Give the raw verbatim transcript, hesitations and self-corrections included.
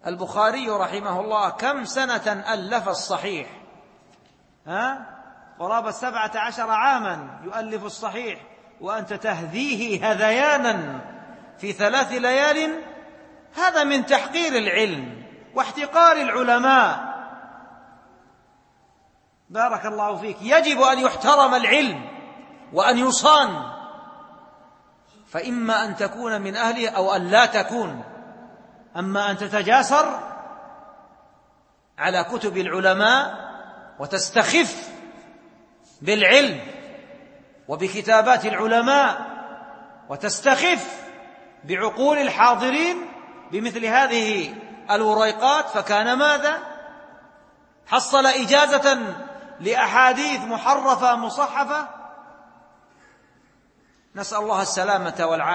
البخاري رحمه الله كم سنة ألف الصحيح؟ ها؟ قرابة سبعة عشر عاما يؤلف الصحيح، وأنت تهذيه هذيانا في ثلاث ليال. هذا من تحقير العلم واحتقار العلماء. بارك الله فيك. يجب أن يحترم العلم وأن يصان، فإما أن تكون من أهله أو أن لا تكون. أما أن تتجاسر على كتب العلماء وتستخف بالعلم وبكتابات العلماء وتستخف بعقول الحاضرين بمثل هذه الوريقات، فكان ماذا؟ حصل إجازة لأحاديث محرفة مصحفة. نسأل الله السلامة والعافية.